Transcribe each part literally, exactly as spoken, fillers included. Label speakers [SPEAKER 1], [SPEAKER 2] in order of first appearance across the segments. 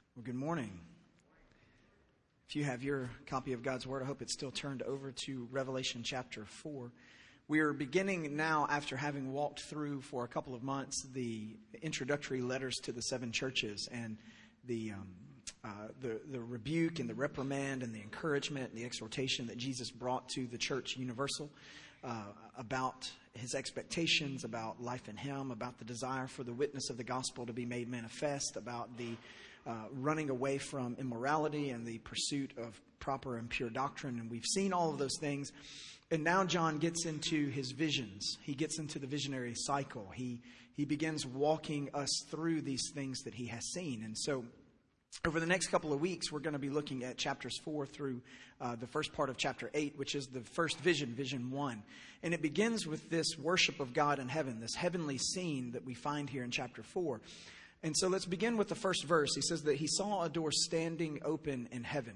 [SPEAKER 1] Well, good morning. If you have your copy of God's Word, I hope it's still turned over to Revelation chapter four. We are beginning now, after having walked through for a couple of months the introductory letters to the seven churches and the um, uh, the, the rebuke and the reprimand and the encouragement and the exhortation that Jesus brought to the church universal uh, about his expectations, about life in him, about the desire for the witness of the gospel to be made manifest, about the Uh, running away from immorality and the pursuit of proper and pure doctrine. And we've seen all of those things. And now John gets into his visions. He gets into the visionary cycle. He he begins walking us through these things that he has seen. And so over the next couple of weeks, we're going to be looking at chapters four through uh, the first part of chapter eight, which is the first vision, vision one. And it begins with this worship of God in heaven, this heavenly scene that we find here in chapter four. And so let's begin with the first verse. He says that he saw a door standing open in heaven.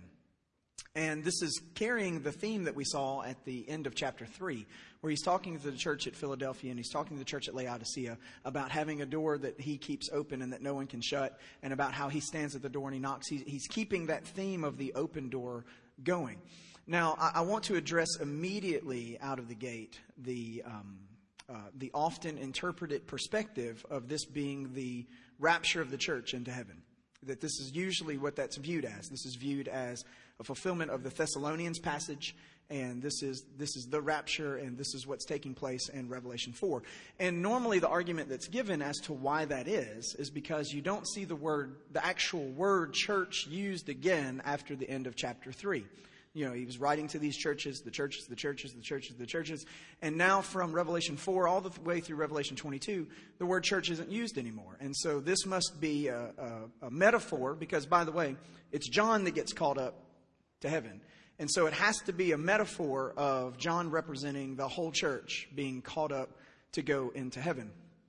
[SPEAKER 1] And this is carrying the theme that we saw at the end of chapter three, where he's talking to the church at Philadelphia and he's talking to the church at Laodicea about having a door that he keeps open and that no one can shut, and about how he stands at the door and he knocks. He's, he's keeping that theme of the open door going. Now, I, I want to address immediately out of the gate the um, uh, the often interpreted perspective of this being the rapture of the church into heaven. That this is usually what that's viewed as. This is viewed as a fulfillment of the Thessalonians passage, and this is this is the rapture, and this is what's taking place in Revelation four. And normally the argument that's given as to why that is, is because you don't see the word, the actual word church used again after the end of chapter three. You know, he was writing to these churches, the churches, the churches, the churches, the churches. And now from Revelation four all the way through Revelation twenty-two, the word church isn't used anymore. And so this must be a, a, a metaphor, because, by the way, it's John that gets called up to heaven. And so it has to be a metaphor of John representing the whole church being called up to go into heaven.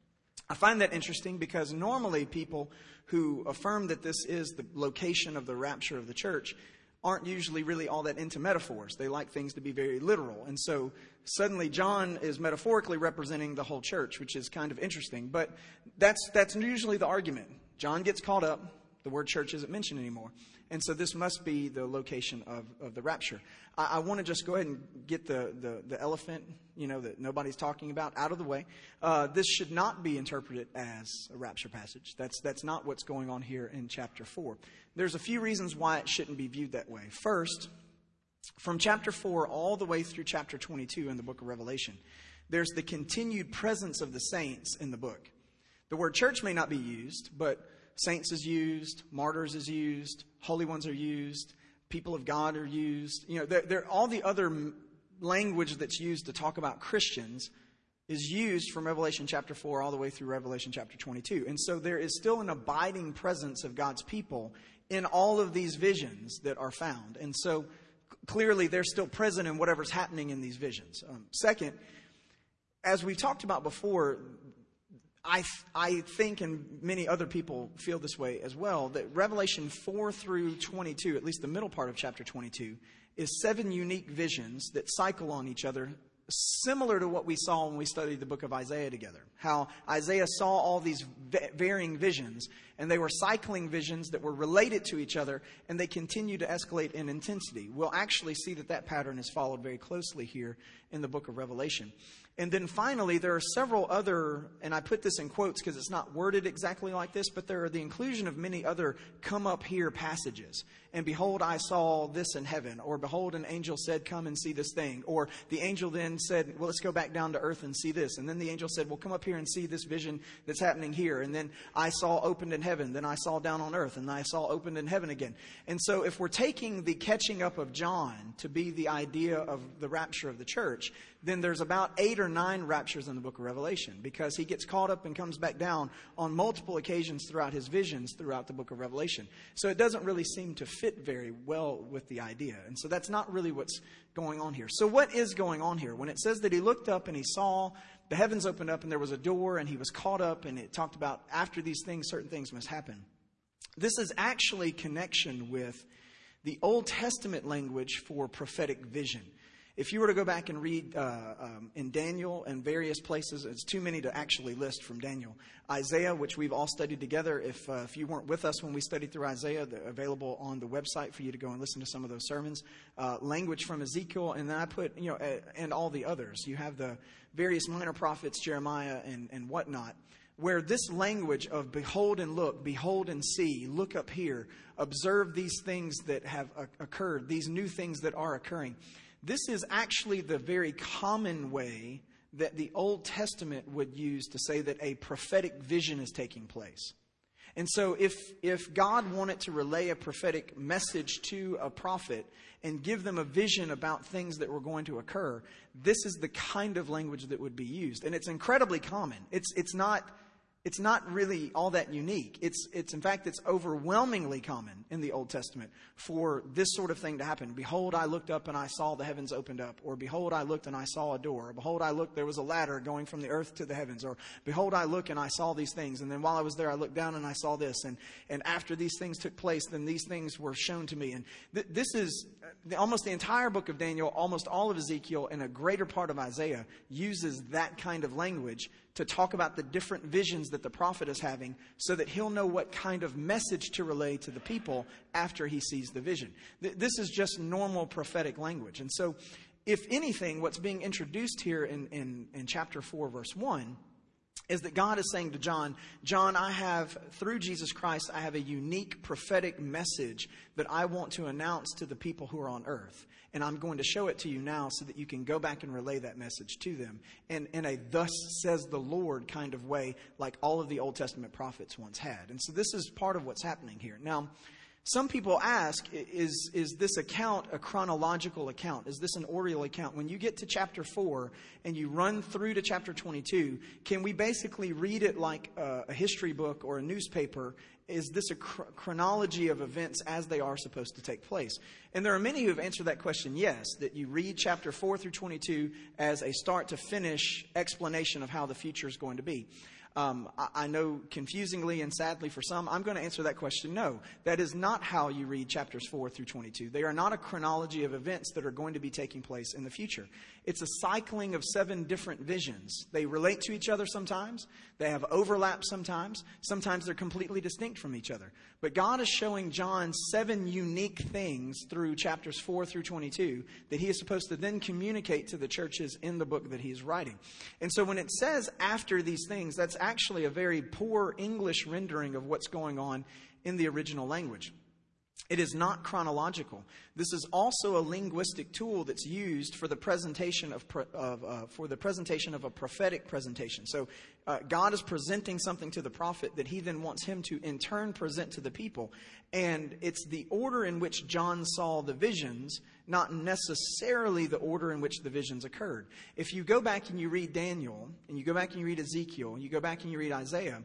[SPEAKER 1] I find that interesting because normally people who affirm that this is the location of the rapture of the church aren't usually really all that into metaphors. They like things to be very literal. And so suddenly John is metaphorically representing the whole church, which is kind of interesting. But that's that's usually the argument. John gets caught up. The word church isn't mentioned anymore. And so this must be the location of, of the rapture. I, I want to just go ahead and get the, the, the elephant, you know, that nobody's talking about, out of the way. Uh, this should not be interpreted as a rapture passage. That's that's not what's going on here in chapter four. There's a few reasons why it shouldn't be viewed that way. First, from chapter four all the way through chapter twenty-two in the book of Revelation, there's the continued presence of the saints in the book. The word church may not be used, but saints is used, martyrs is used, holy ones are used, people of God are used. You know, they're, they're, all the other language that's used to talk about Christians is used from Revelation chapter four all the way through Revelation chapter twenty-two. And so there is still an abiding presence of God's people in all of these visions that are found. And so clearly they're still present in whatever's happening in these visions. Um, second, as we talked about before, I th- I think, and many other people feel this way as well, that Revelation four through twenty-two, at least the middle part of chapter twenty-two, is seven unique visions that cycle on each other, similar to what we saw when we studied the book of Isaiah together. How Isaiah saw all these v- varying visions, and they were cycling visions that were related to each other, and they continue to escalate in intensity. We'll actually see that that pattern is followed very closely here in the book of Revelation. And then finally, there are several other, and I put this in quotes because it's not worded exactly like this, but there are the inclusion of many other come up here passages. And behold, I saw this in heaven. Or behold, an angel said, come and see this thing. Or the angel then said, well, let's go back down to earth and see this. And then the angel said, well, come up here and see this vision that's happening here. And then I saw opened in heaven. Then I saw down on earth. And I saw opened in heaven again. And so if we're taking the catching up of John to be the idea of the rapture of the church, then there's about eight or nine raptures in the book of Revelation, because he gets caught up and comes back down on multiple occasions throughout his visions throughout the book of Revelation. So it doesn't really seem to fit very well with the idea. And so that's not really what's going on here. So what is going on here? When it says that he looked up and he saw the heavens opened up and there was a door and he was caught up, and it talked about after these things, certain things must happen. This is actually connection with the Old Testament language for prophetic vision. If you were to go back and read uh, um, in Daniel and various places, it's too many to actually list from Daniel. Isaiah, which we've all studied together. If uh, if you weren't with us when we studied through Isaiah, they're available on the website for you to go and listen to some of those sermons. Uh, language from Ezekiel, and then I put, you know, uh, and all the others. You have the various minor prophets, Jeremiah and, and whatnot, where this language of behold and look, behold and see, look up here, observe these things that have uh, occurred, these new things that are occurring. This is actually the very common way that the Old Testament would use to say that a prophetic vision is taking place. And so if if God wanted to relay a prophetic message to a prophet and give them a vision about things that were going to occur, this is the kind of language that would be used. And it's incredibly common. It's it's not It's not really all that unique. It's, it's in fact, it's overwhelmingly common in the Old Testament for this sort of thing to happen. Behold, I looked up and I saw the heavens opened up. Or behold, I looked and I saw a door. Or behold, I looked, there was a ladder going from the earth to the heavens. Or behold, I looked and I saw these things. And then while I was there, I looked down and I saw this. And, and after these things took place, then these things were shown to me. And th- this is the, almost the entire book of Daniel, almost all of Ezekiel, and a greater part of Isaiah uses that kind of language to talk about the different visions that the prophet is having so that he'll know what kind of message to relay to the people after he sees the vision. Th- this is just normal prophetic language. And so, if anything, what's being introduced here in, in, in chapter four, verse one, is that God is saying to John, John, I have, through Jesus Christ, I have a unique prophetic message that I want to announce to the people who are on earth. And I'm going to show it to you now so that you can go back and relay that message to them. And in a thus says the Lord kind of way, like all of the Old Testament prophets once had. And so this is part of what's happening here. Now, some people ask, is, is this account a chronological account? Is this an ordeal account? When you get to chapter four and you run through to chapter twenty-two, can we basically read it like a, a history book or a newspaper? Is this a chr- chronology of events as they are supposed to take place? And there are many who have answered that question, yes, that you read chapter four through twenty-two as a start to finish explanation of how the future is going to be. Um, I, I know confusingly and sadly for some, I'm going to answer that question, no. That is not how you read chapters four through twenty-two. They are not a chronology of events that are going to be taking place in the future. It's a cycling of seven different visions. They relate to each other sometimes. They have overlap sometimes. Sometimes they're completely distinct from each other. But God is showing John seven unique things through chapters four through twenty-two that he is supposed to then communicate to the churches in the book that he is writing. And so when it says after these things, that's actually a very poor English rendering of what's going on in the original language. It is not chronological. This is also a linguistic tool that's used for the presentation of, of uh, for the presentation of a prophetic presentation. So uh, God is presenting something to the prophet that he then wants him to in turn present to the people. And it's the order in which John saw the visions, not necessarily the order in which the visions occurred. If you go back and you read Daniel, and you go back and you read Ezekiel, and you go back and you read Isaiah,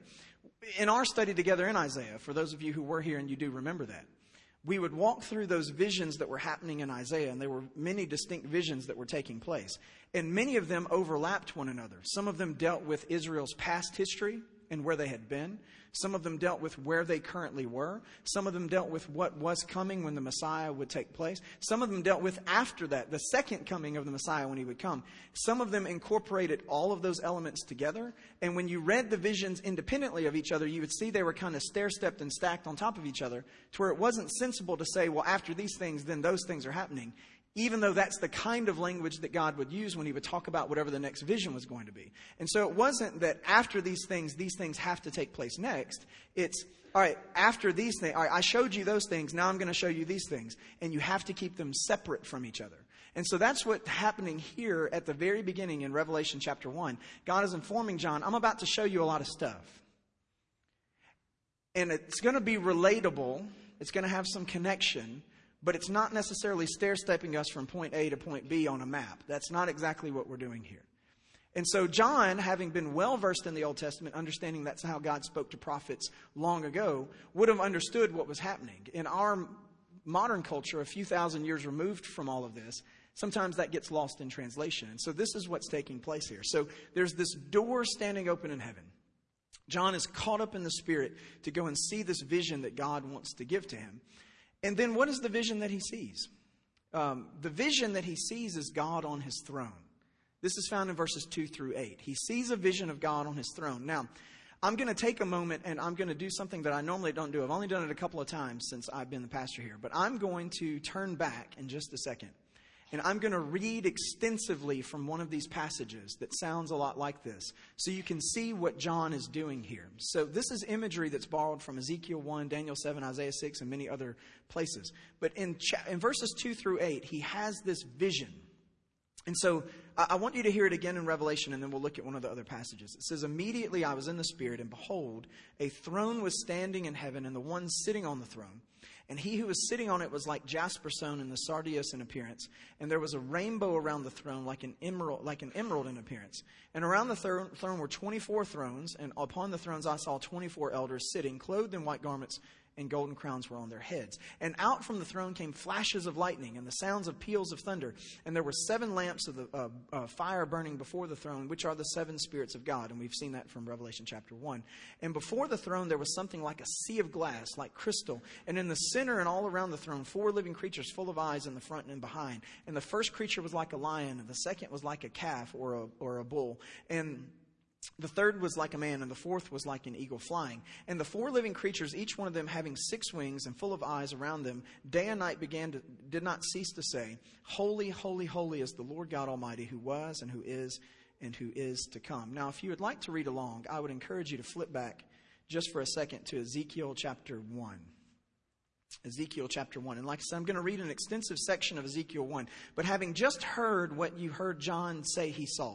[SPEAKER 1] in our study together in Isaiah, for those of you who were here and you do remember that, we would walk through those visions that were happening in Isaiah, and there were many distinct visions that were taking place. And many of them overlapped one another. Some of them dealt with Israel's past history and where they had been. Some of them dealt with where they currently were. Some of them dealt with what was coming when the Messiah would take place. Some of them dealt with after that, the second coming of the Messiah when he would come. Some of them incorporated all of those elements together. And when you read the visions independently of each other, you would see they were kind of stair-stepped and stacked on top of each other to where it wasn't sensible to say, well, after these things, then those things are happening. Even though that's the kind of language that God would use when he would talk about whatever the next vision was going to be. And so it wasn't that after these things, these things have to take place next. It's, all right, after these things, all right, I showed you those things, now I'm going to show you these things. And you have to keep them separate from each other. And so that's what's happening here at the very beginning in Revelation chapter one. God is informing John, I'm about to show you a lot of stuff. And it's going to be relatable. It's going to have some connection. But it's not necessarily stair-stepping us from point A to point B on a map. That's not exactly what we're doing here. And so John, having been well-versed in the Old Testament, understanding that's how God spoke to prophets long ago, would have understood what was happening. In our modern culture, a few thousand years removed from all of this, sometimes that gets lost in translation. And so this is what's taking place here. So there's this door standing open in heaven. John is caught up in the Spirit to go and see this vision that God wants to give to him. And then what is the vision that he sees? Um, the vision that he sees is God on his throne. This is found in verses two through eight. He sees a vision of God on his throne. Now, I'm going to take a moment and I'm going to do something that I normally don't do. I've only done it a couple of times since I've been the pastor here. But I'm going to turn back in just a second. And I'm going to read extensively from one of these passages that sounds a lot like this, so you can see what John is doing here. So this is imagery that's borrowed from Ezekiel one, Daniel seven, Isaiah six, and many other places. But in, cha- in verses two through eight, he has this vision. And so I-, I want you to hear it again in Revelation, and then we'll look at one of the other passages. It says, "Immediately I was in the Spirit, and behold, a throne was standing in heaven, and the one sitting on the throne. And he who was sitting on it was like jasper stone and the sardius in appearance. And there was a rainbow around the throne like an emerald, like an emerald in appearance. And around the thr- throne were twenty-four thrones. And upon the thrones I saw twenty-four elders sitting, clothed in white garments, and golden crowns were on their heads. And out from the throne came flashes of lightning and the sounds of peals of thunder. And there were seven lamps of the uh, uh, fire burning before the throne, which are the seven spirits of God." And we've seen that from Revelation chapter one. "And before the throne there was something like a sea of glass, like crystal. And in the center and all around the throne, four living creatures full of eyes in the front and behind. And the first creature was like a lion, and the second was like a calf or a, or a bull. And the third was like a man, and the fourth was like an eagle flying. And the four living creatures, each one of them having six wings and full of eyes around them, day and night began to, did not cease to say, 'Holy, holy, holy is the Lord God Almighty, who was and who is and who is to come.'" Now, if you would like to read along, I would encourage you to flip back just for a second to Ezekiel chapter one. Ezekiel chapter one. And like I said, I'm going to read an extensive section of Ezekiel one. But having just heard what you heard John say he saw,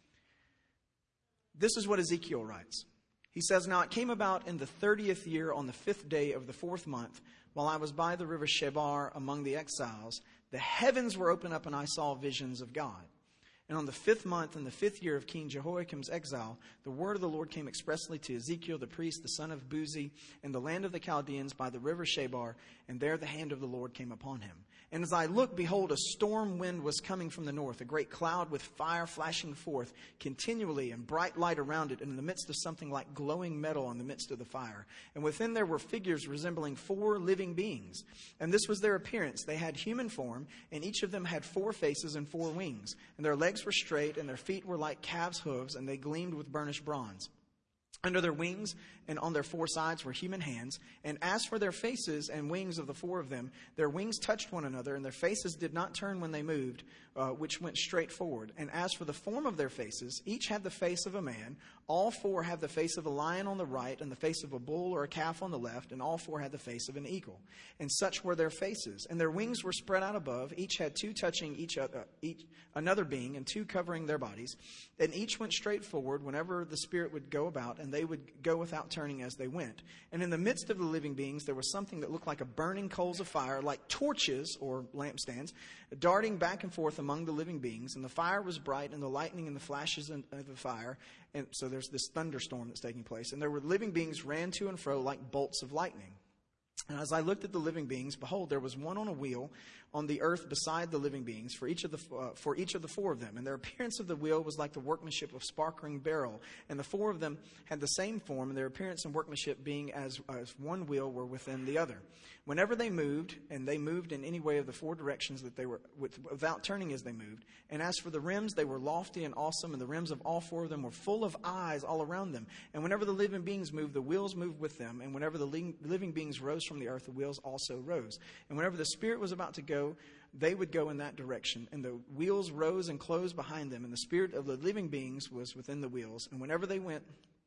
[SPEAKER 1] this is what Ezekiel writes. He says, "Now it came about in the thirtieth year on the fifth day of the fourth month, while I was by the river Shebar among the exiles, the heavens were opened up and I saw visions of God. And on the fifth month in the fifth year of King Jehoiakim's exile, the word of the Lord came expressly to Ezekiel the priest, the son of Buzi, in the land of the Chaldeans by the river Shebar, and there the hand of the Lord came upon him. And as I looked, behold, a storm wind was coming from the north, a great cloud with fire flashing forth continually and bright light around it, and in the midst of something like glowing metal in the midst of the fire. And within there were figures resembling four living beings. And this was their appearance. They had human form, and each of them had four faces and four wings. And their legs were straight, and their feet were like calves' hooves, and they gleamed with burnished bronze. Under their wings and on their four sides were human hands. And as for their faces and wings of the four of them, their wings touched one another, and their faces did not turn when they moved, uh, which went straight forward. And as for the form of their faces, each had the face of a man. All four have the face of a lion on the right, and the face of a bull or a calf on the left, and all four had the face of an eagle. And such were their faces. And their wings were spread out above. Each had two touching each other, each another being, and two covering their bodies. And each went straight forward whenever the Spirit would go about, and they would go without turning as they went. And in the midst of the living beings, there was something that looked like a burning coals of fire, like torches or lampstands, darting back and forth among the living beings. And the fire was bright, and the lightning and the flashes of the fire. And so there's this thunderstorm that's taking place. And there were living beings ran to and fro like bolts of lightning. And as I looked at the living beings, behold, there was one on a wheel on the earth beside the living beings for each of the uh, for each of the four of them. And their appearance of the wheel was like the workmanship of sparkling beryl. And the four of them had the same form, and their appearance and workmanship being as, as one wheel were within the other. Whenever they moved, and they moved in any way of the four directions that they were, with, without turning as they moved. And as for the rims, they were lofty and awesome, and the rims of all four of them were full of eyes all around them. And whenever the living beings moved, the wheels moved with them. And whenever the living beings rose from the earth, the wheels also rose. And whenever the Spirit was about to go, they would go in that direction. And the wheels rose and closed behind them. And the spirit of the living beings was within the wheels. And whenever they went,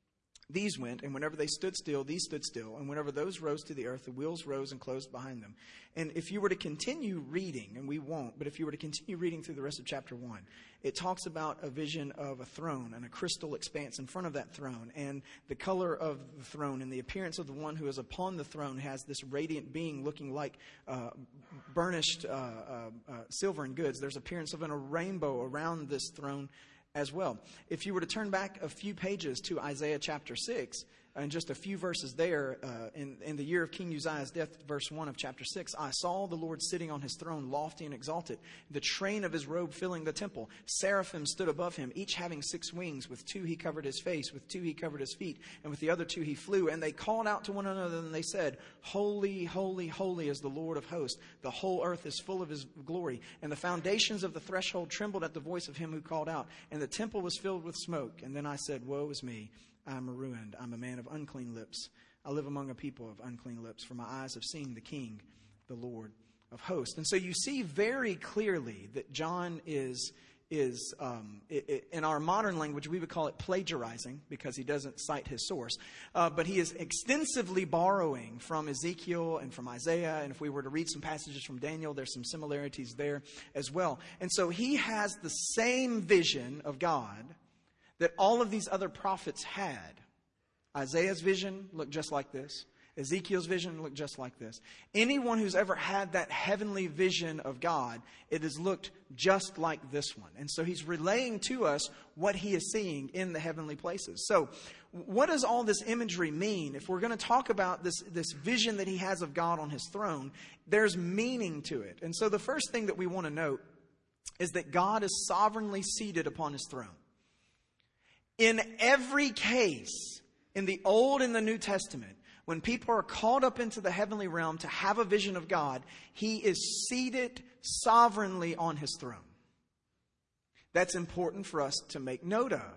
[SPEAKER 1] these went. And whenever they stood still, these stood still. And whenever those rose to the earth, the wheels rose and closed behind them. And if you were to continue reading, and we won't, but if you were to continue reading through the rest of chapter one, it talks about a vision of a throne and a crystal expanse in front of that throne. And the color of the throne and the appearance of the one who is upon the throne has this radiant being looking like uh, burnished uh, uh, uh, silver and goods. There's appearance of a rainbow around this throne as well. If you were to turn back a few pages to Isaiah chapter six, in just a few verses there, uh, in, in the year of King Uzziah's death, verse one of chapter six, I saw the Lord sitting on his throne, lofty and exalted, the train of his robe filling the temple. Seraphim stood above him, each having six wings. With two he covered his face, with two he covered his feet, and with the other two he flew. And they called out to one another, and they said, Holy, holy, holy is the Lord of hosts. The whole earth is full of his glory. And the foundations of the threshold trembled at the voice of him who called out, and the temple was filled with smoke. And then I said, Woe is me, I am ruined. I'm a man of unclean lips. I live among a people of unclean lips, for my eyes have seen the King, the Lord of hosts. And so you see very clearly that John is, is um, it, it, in our modern language, we would call it plagiarizing, because he doesn't cite his source. Uh, but he is extensively borrowing from Ezekiel and from Isaiah. And if we were to read some passages from Daniel, there's some similarities there as well. And so he has the same vision of God that all of these other prophets had. Isaiah's vision looked just like this. Ezekiel's vision looked just like this. Anyone who's ever had that heavenly vision of God, it has looked just like this one. And so he's relaying to us what he is seeing in the heavenly places. So what does all this imagery mean? If we're going to talk about this, this vision that he has of God on his throne, there's meaning to it. And so the first thing that we want to note is that God is sovereignly seated upon his throne. In every case, in the Old and the New Testament, when people are called up into the heavenly realm to have a vision of God, he is seated sovereignly on his throne. That's important for us to make note of.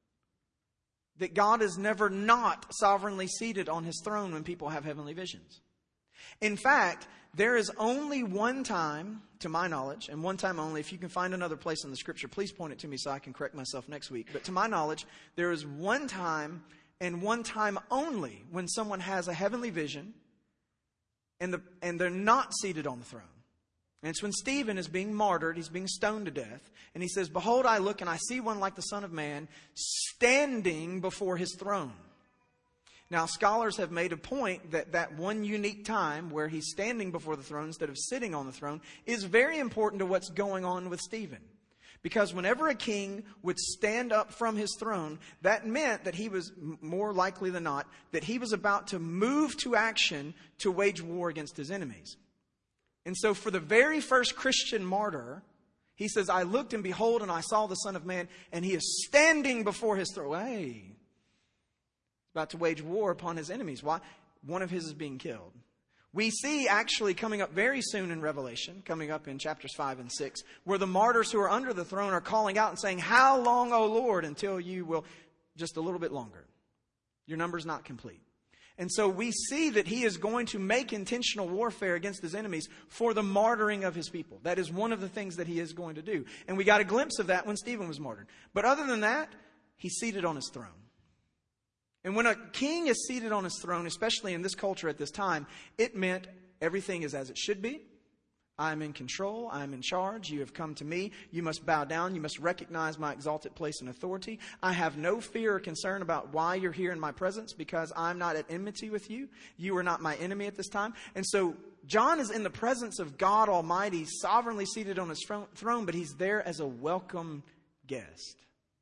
[SPEAKER 1] That God is never not sovereignly seated on his throne when people have heavenly visions. In fact, there is only one time, to my knowledge, and one time only, if you can find another place in the scripture, please point it to me so I can correct myself next week. But to my knowledge, there is one time and one time only when someone has a heavenly vision and, the, and they're not seated on the throne. And it's when Stephen is being martyred, he's being stoned to death, and he says, Behold, I look and I see one like the Son of Man standing before his throne. Now, scholars have made a point that that one unique time where he's standing before the throne instead of sitting on the throne is very important to what's going on with Stephen. Because whenever a king would stand up from his throne, that meant that he was, more likely than not, that he was about to move to action to wage war against his enemies. And so for the very first Christian martyr, he says, I looked and behold and I saw the Son of Man, and he is standing before his throne. Hey, about to wage war upon his enemies. Why? One of his is being killed. We see actually coming up very soon in Revelation, coming up in chapters five and six, where the martyrs who are under the throne are calling out and saying, How long, O Lord, until you will, just a little bit longer. Your number's not complete. And so we see that he is going to make intentional warfare against his enemies for the martyring of his people. That is one of the things that he is going to do. And we got a glimpse of that when Stephen was martyred. But other than that, he's seated on his throne. And when a king is seated on his throne, especially in this culture at this time, it meant everything is as it should be. I'm in control. I'm in charge. You have come to me. You must bow down. You must recognize my exalted place and authority. I have no fear or concern about why you're here in my presence, because I'm not at enmity with you. You are not my enemy at this time. And so John is in the presence of God Almighty, sovereignly seated on his throne, but he's there as a welcome guest.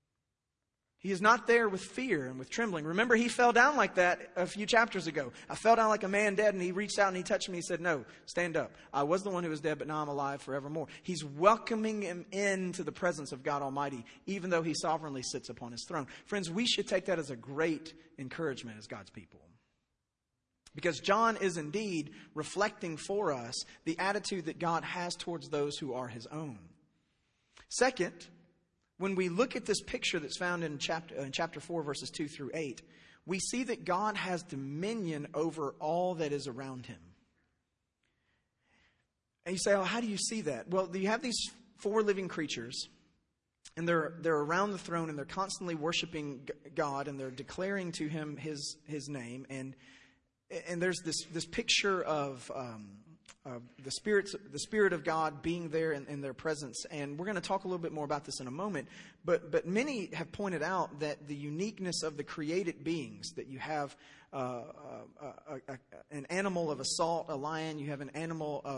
[SPEAKER 1] He is not there with fear and with trembling. Remember, he fell down like that a few chapters ago. I fell down like a man dead, and he reached out and he touched me. He said, no, stand up. I was the one who was dead, but now I'm alive forevermore. He's welcoming him into the presence of God Almighty, even though he sovereignly sits upon his throne. Friends, we should take that as a great encouragement as God's people. Because John is indeed reflecting for us the attitude that God has towards those who are his own. Second, when we look at this picture that's found in chapter, in chapter four, verses two through eight, we see that God has dominion over all that is around him. And you say, oh, how do you see that? Well, you have these four living creatures, and they're they're around the throne, and they're constantly worshiping God, and they're declaring to him his his name. And and there's this this picture of um, Uh, the spirits, the Spirit of God being there in, in their presence. And we're going to talk a little bit more about this in a moment. But but many have pointed out that the uniqueness of the created beings, that you have uh, a, a, a, an animal of assault, a lion, you have an animal of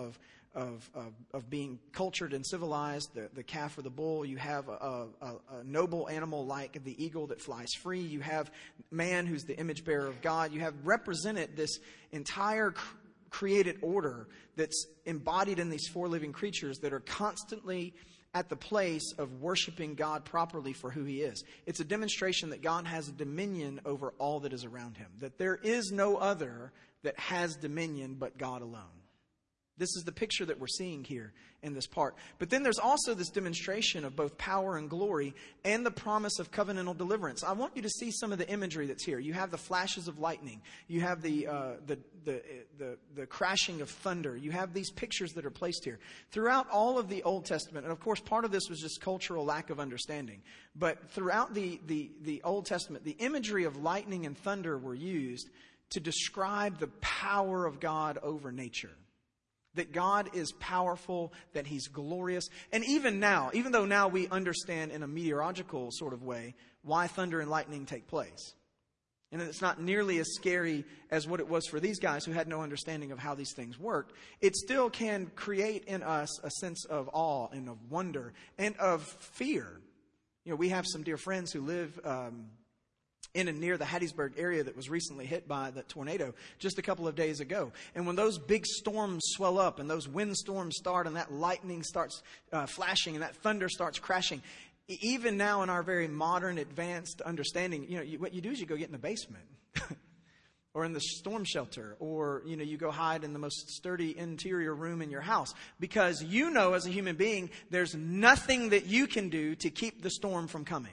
[SPEAKER 1] of, of, of being cultured and civilized, the, the calf or the bull. You have a, a, a noble animal like the eagle that flies free. You have man who's the image bearer of God. You have represented this entire cr- created order that's embodied in these four living creatures that are constantly at the place of worshiping God properly for who he is. It's a demonstration that God has a dominion over all that is around him, that there is no other that has dominion but God alone. This is the picture that we're seeing here in this part. But then there's also this demonstration of both power and glory and the promise of covenantal deliverance. I want you to see some of the imagery that's here. You have the flashes of lightning. You have the uh, the, the the the crashing of thunder. You have these pictures that are placed here throughout all of the Old Testament. And of course, part of this was just cultural lack of understanding. But throughout the the the Old Testament, the imagery of lightning and thunder were used to describe the power of God over nature. That God is powerful, that he's glorious. And even now, even though now we understand in a meteorological sort of way why thunder and lightning take place. And it's not nearly as scary as what it was for these guys who had no understanding of how these things worked. It still can create in us a sense of awe and of wonder and of fear. You know, we have some dear friends who live um, in and near the Hattiesburg area that was recently hit by that tornado just a couple of days ago. And when those big storms swell up and those windstorms start and that lightning starts uh, flashing and that thunder starts crashing, even now in our very modern, advanced understanding, you know, you, what you do is you go get in the basement or in the storm shelter, or, you know, you go hide in the most sturdy interior room in your house because you know as a human being, there's nothing that you can do to keep the storm from coming.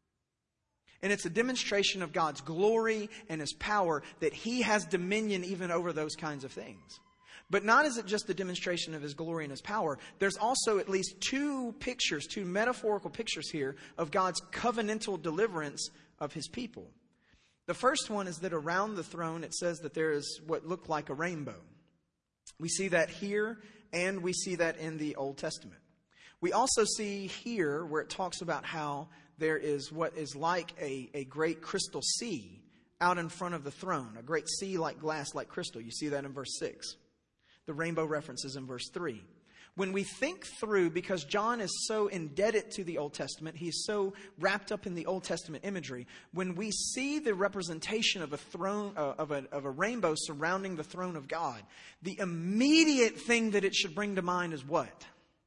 [SPEAKER 1] And it's a demonstration of God's glory and his power that he has dominion even over those kinds of things. But not is it just a demonstration of his glory and his power. There's also at least two pictures, two metaphorical pictures here of God's covenantal deliverance of his people. The first one is that around the throne it says that there is what looked like a rainbow. We see that here and we see that in the Old Testament. We also see here where it talks about how there is what is like a, a great crystal sea out in front of the throne. A great sea like glass, like crystal. You see that in verse six. The rainbow references in verse three. When we think through, because John is so indebted to the Old Testament, he's so wrapped up in the Old Testament imagery, when we see the representation of a throne, uh, of, a, of a rainbow surrounding the throne of God, the immediate thing that it should bring to mind is what?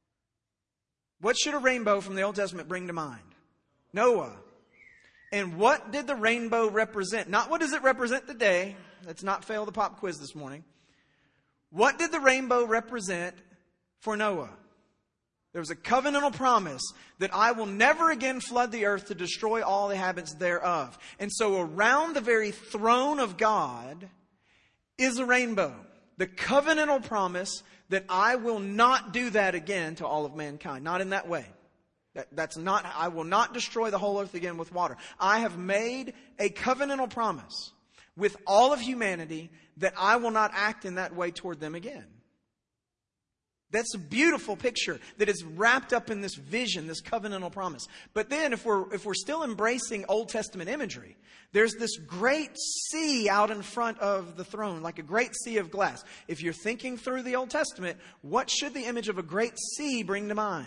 [SPEAKER 1] What should a rainbow from the Old Testament bring to mind? Noah. And what did the rainbow represent? Not what does it represent today. Let's not fail the pop quiz this morning. What did the rainbow represent for Noah? There was a covenantal promise that I will never again flood the earth to destroy all the inhabitants thereof. And so around the very throne of God is a rainbow. The covenantal promise that I will not do that again to all of mankind. Not in that way. That, that's not, I will not destroy the whole earth again with water. I have made a covenantal promise with all of humanity that I will not act in that way toward them again. That's a beautiful picture that is wrapped up in this vision, this covenantal promise. But then if we're, if we're still embracing Old Testament imagery, there's this great sea out in front of the throne, like a great sea of glass. If you're thinking through the Old Testament, what should the image of a great sea bring to mind?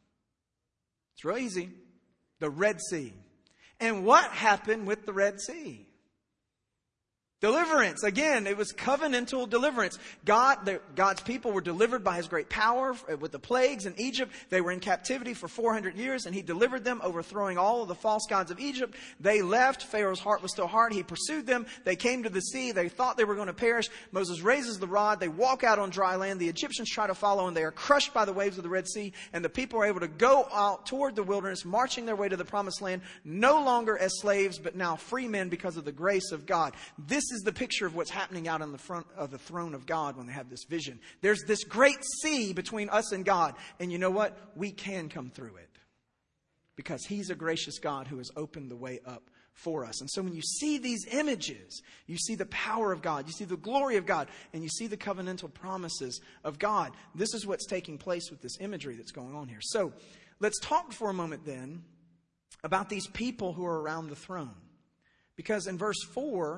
[SPEAKER 1] It's real easy. The Red Sea. And what happened with the Red Sea? Deliverance. Again, it was covenantal deliverance. God, the, God's people were delivered by his great power with the plagues in Egypt. They were in captivity for four hundred years, and he delivered them, overthrowing all of the false gods of Egypt. They left. Pharaoh's heart was still hard. He pursued them. They came to the sea. They thought they were going to perish. Moses raises the rod. They walk out on dry land. The Egyptians try to follow, and they are crushed by the waves of the Red Sea. And the people are able to go out toward the wilderness, marching their way to the promised land, no longer as slaves, but now free men because of the grace of God. This is the picture of what's happening out on the front of the throne of God when they have this vision. There's this great sea between us and God. And you know what? We can come through it. Because he's a gracious God who has opened the way up for us. And so when you see these images, you see the power of God, you see the glory of God, and you see the covenantal promises of God. This is what's taking place with this imagery that's going on here. So let's talk for a moment then about these people who are around the throne. Because in verse four,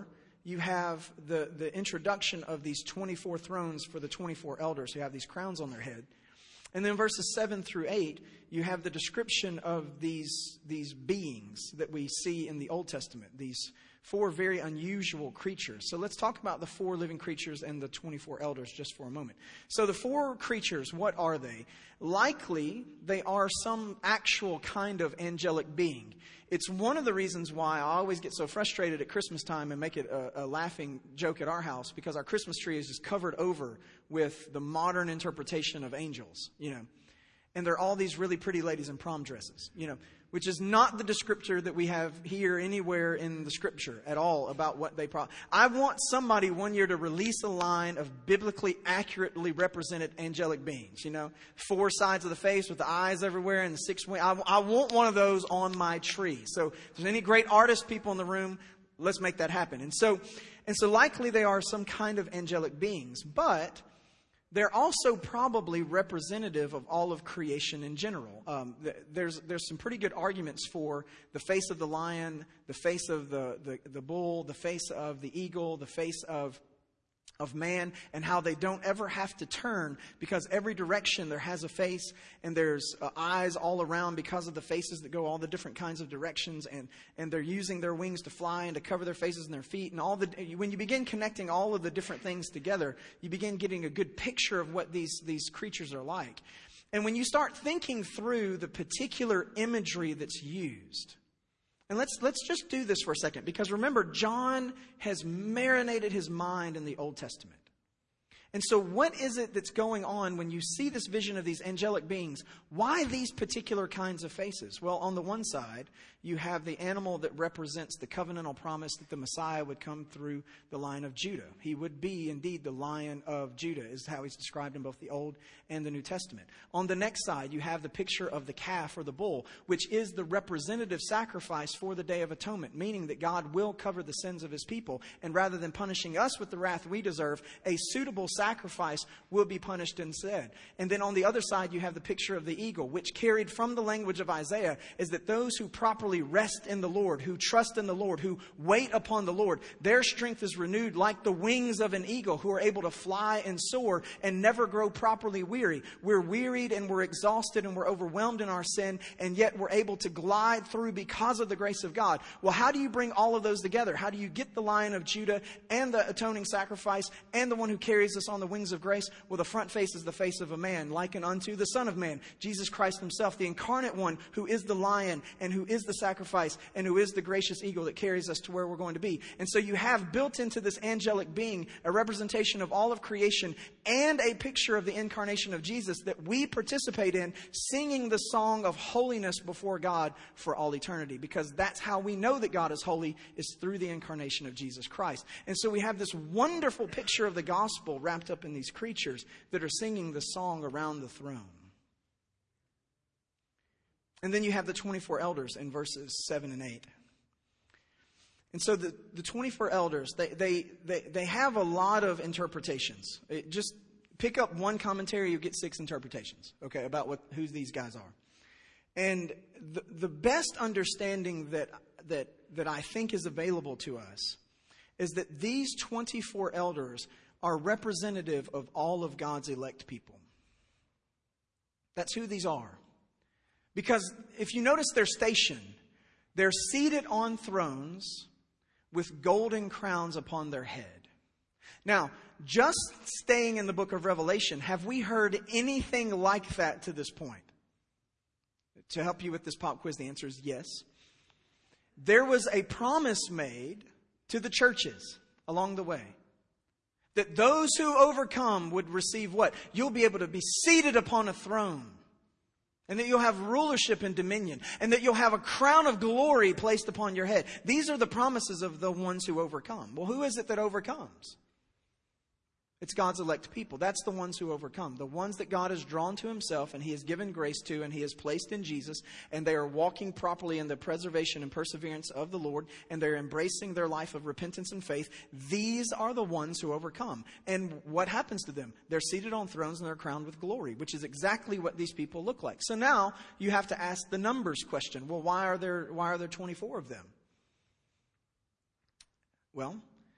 [SPEAKER 1] you have the, the introduction of these twenty-four thrones for the twenty-four elders who have these crowns on their head. And then verses seven through eight, you have the description of these, these beings that we see in the Old Testament, these four very unusual creatures. So let's talk about the four living creatures and the twenty-four elders just for a moment. So the four creatures, what are they? Likely, they are some actual kind of angelic being. It's one of the reasons why I always get so frustrated at Christmas time and make it a, a laughing joke at our house, because our Christmas tree is just covered over with the modern interpretation of angels, you know. And they're all these really pretty ladies in prom dresses, you know, which is not the descriptor that we have here anywhere in the Scripture at all about what they pro- I want somebody one year to release a line of biblically accurately represented angelic beings, you know, four sides of the face with the eyes everywhere and the six wings. I, I want one of those on my tree. So if there's any great artist people in the room, let's make that happen. And so, and so likely they are some kind of angelic beings, but they're also probably representative of all of creation in general. Um, th- there's there's some pretty good arguments for the face of the lion, the face of the, the, the bull, the face of the eagle, the face of of man, and how they don't ever have to turn, because every direction there has a face, and there's uh, eyes all around because of the faces that go all the different kinds of directions, and and they're using their wings to fly and to cover their faces and their feet, and all the when you begin connecting all of the different things together, you begin getting a good picture of what these these creatures are like. And when you start thinking through the particular imagery that's used, and let's let's just do this for a second, because remember, John has marinated his mind in the Old Testament. And so what is it that's going on when you see this vision of these angelic beings? Why these particular kinds of faces? Well, on the one side, you have the animal that represents the covenantal promise that the Messiah would come through the line of Judah. He would be indeed the Lion of Judah, is how he's described in both the Old and the New Testament. On the next side, you have the picture of the calf or the bull, which is the representative sacrifice for the Day of Atonement, meaning that God will cover the sins of his people. And rather than punishing us with the wrath we deserve, a suitable sacrifice will be punished instead. And then on the other side, you have the picture of the eagle, which carried from the language of Isaiah is that those who properly rest in the Lord, who trust in the Lord, who wait upon the Lord, their strength is renewed like the wings of an eagle, who are able to fly and soar and never grow properly weary. We're wearied and we're exhausted and we're overwhelmed in our sin, and yet we're able to glide through because of the grace of God. Well, how do you bring all of those together? How do you get the Lion of Judah and the atoning sacrifice and the one who carries us on the wings of grace? Well, the front face is the face of a man, likened unto the Son of Man, Jesus Christ himself, the incarnate one, who is the lion and who is the sacrifice and who is the gracious eagle that carries us to where we're going to be. And so you have built into this angelic being a representation of all of creation and a picture of the incarnation of Jesus that we participate in, singing the song of holiness before God for all eternity, because that's how we know that God is holy, is through the incarnation of Jesus Christ. And so we have this wonderful picture of the gospel wrapped up in these creatures that are singing the song around the throne. And then you have the twenty-four elders in verses seven and eight. And so the, the twenty-four elders, they, they, they, they have a lot of interpretations. It just pick up one commentary, you get six interpretations, okay, about what who these guys are. And the, the best understanding that, that, that I think is available to us is that these twenty-four elders are representative of all of God's elect people. That's who these are. Because if you notice their station, they're seated on thrones with golden crowns upon their head. Now, just staying in the book of Revelation, have we heard anything like that to this point? To help you with this pop quiz, the answer is yes. There was a promise made to the churches along the way that those who overcome would receive what? You'll be able to be seated upon a throne. And that you'll have rulership and dominion. And that you'll have a crown of glory placed upon your head. These are the promises of the ones who overcome. Well, who is it that overcomes? It's God's elect people. That's the ones who overcome. The ones that God has drawn to himself and he has given grace to and he has placed in Jesus. And they are walking properly in the preservation and perseverance of the Lord. And they're embracing their life of repentance and faith. These are the ones who overcome. And what happens to them? They're seated on thrones and they're crowned with glory, which is exactly what these people look like. So now you have to ask the numbers question. Well, why are there, why are there twenty-four of them? Well,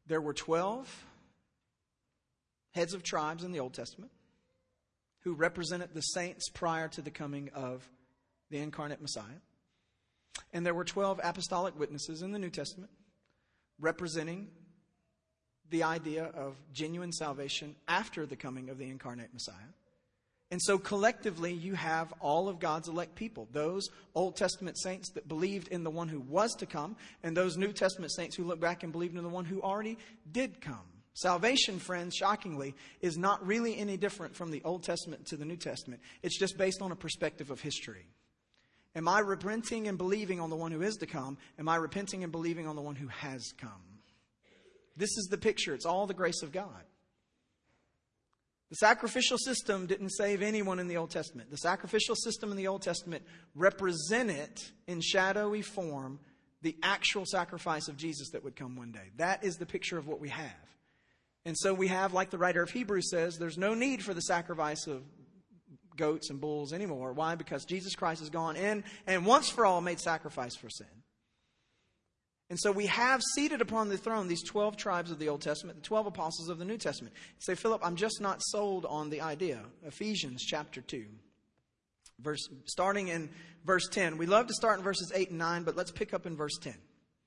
[SPEAKER 1] there were twelve heads of tribes in the Old Testament who represented the saints prior to the coming of the incarnate Messiah. And there were twelve apostolic witnesses in the New Testament representing the idea of genuine salvation after the coming of the incarnate Messiah. And so collectively, you have all of God's elect people, those Old Testament saints that believed in the one who was to come, and those New Testament saints who look back and believed in the one who already did come. Salvation, friends, shockingly, is not really any different from the Old Testament to the New Testament. It's just based on a perspective of history. Am I repenting and believing on the one who is to come? Am I repenting and believing on the one who has come? This is the picture. It's all the grace of God. The sacrificial system didn't save anyone in the Old Testament. The sacrificial system in the Old Testament represented in shadowy form the actual sacrifice of Jesus that would come one day. That is the picture of what we have. And so we have, like the writer of Hebrews says, there's no need for the sacrifice of goats and bulls anymore. Why? Because Jesus Christ has gone in and once for all made sacrifice for sin. And so we have seated upon the throne these twelve tribes of the Old Testament, the twelve apostles of the New Testament. You say, Philip, I'm just not sold on the idea. Ephesians chapter two, verse, starting in verse ten. We love to start in verses eight and nine, but let's pick up in verse ten.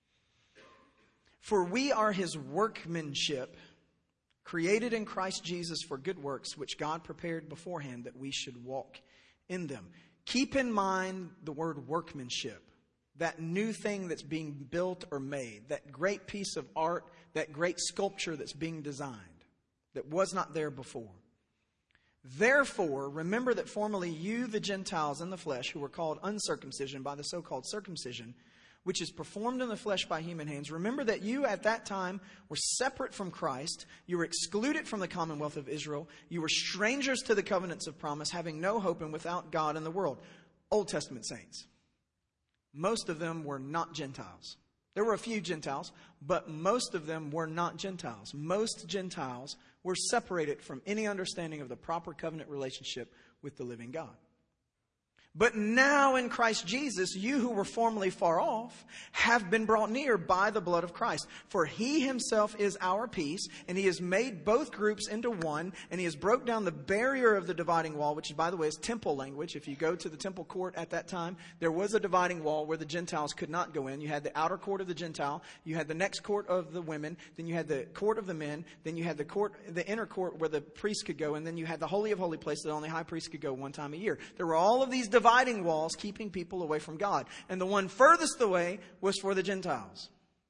[SPEAKER 1] For we are his workmanship, created in Christ Jesus for good works, which God prepared beforehand that we should walk in them. Keep in mind the word workmanship. That new thing that's being built or made, that great piece of art, that great sculpture that's being designed, that was not there before. Therefore, remember that formerly you, the Gentiles in the flesh, who were called uncircumcision by the so-called circumcision, which is performed in the flesh by human hands, remember that you at that time were separate from Christ, you were excluded from the commonwealth of Israel, you were strangers to the covenants of promise, having no hope and without God in the world. Old Testament saints. Most of them were not Gentiles. There were a few Gentiles, but most of them were not Gentiles. Most Gentiles were separated from any understanding of the proper covenant relationship with the living God. But now in Christ Jesus, you who were formerly far off have been brought near by the blood of Christ. For he himself is our peace, and he has made both groups into one, and he has broke down the barrier of the dividing wall, which, by the way, is temple language. If you go to the temple court at that time, there was a dividing wall where the Gentiles could not go in. You had the outer court of the Gentile, you had the next court of the women, then you had the court of the men, then you had the court, the inner court where the priest could go, and then you had the Holy of Holy Place that only high priest could go one time a year. There were all of these dividing walls keeping people away from God. And the one furthest away was for the Gentiles.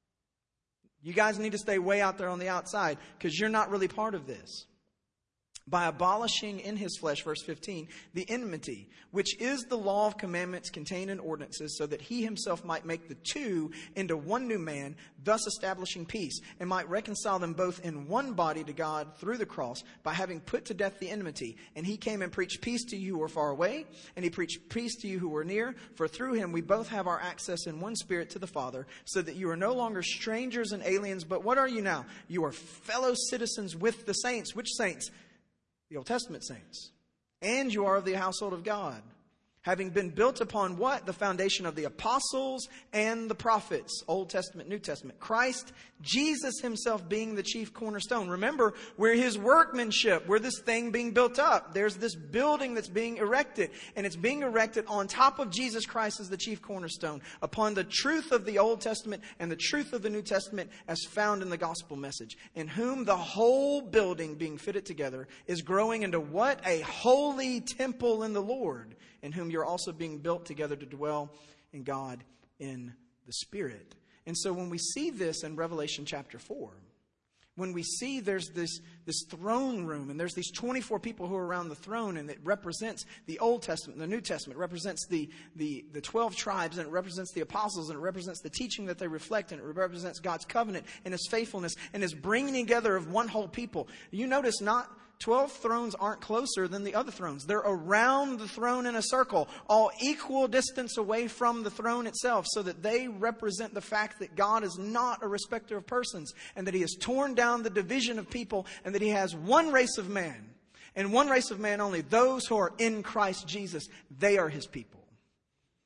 [SPEAKER 1] You guys need to stay way out there on the outside because you're not really part of this. By abolishing in his flesh, verse fifteen, the enmity, which is the law of commandments contained in ordinances, so that he himself might make the two into one new man, thus establishing peace, and might reconcile them both in one body to God through the cross, by having put to death the enmity. And he came and preached peace to you who are far away, and he preached peace to you who are near, for through him we both have our access in one spirit to the Father, so that you are no longer strangers and aliens, but what are you now? You are fellow citizens with the saints. Which saints? The Old Testament saints. And you are of the household of God, having been built upon what? The foundation of the apostles and the prophets. Old Testament, New Testament. Christ, Jesus himself being the chief cornerstone. Remember, we're his workmanship. We're this thing being built up. There's this building that's being erected. And it's being erected on top of Jesus Christ as the chief cornerstone. Upon the truth of the Old Testament and the truth of the New Testament as found in the gospel message. In whom the whole building being fitted together is growing into what? A holy temple in the Lord. In whom you're also being built together to dwell in God in the Spirit. And so when we see this in Revelation chapter four, when we see there's this, this throne room and there's these twenty-four people who are around the throne, and it represents the Old Testament and the New Testament, it represents the, the, the twelve tribes, and it represents the apostles, and it represents the teaching that they reflect, and it represents God's covenant and his faithfulness and his bringing together of one whole people. You notice not twelve thrones aren't closer than the other thrones. They're around the throne in a circle, all equal distance away from the throne itself, so that they represent the fact that God is not a respecter of persons, and that he has torn down the division of people, and that he has one race of man, and one race of man only, those who are in Christ Jesus. They are his people.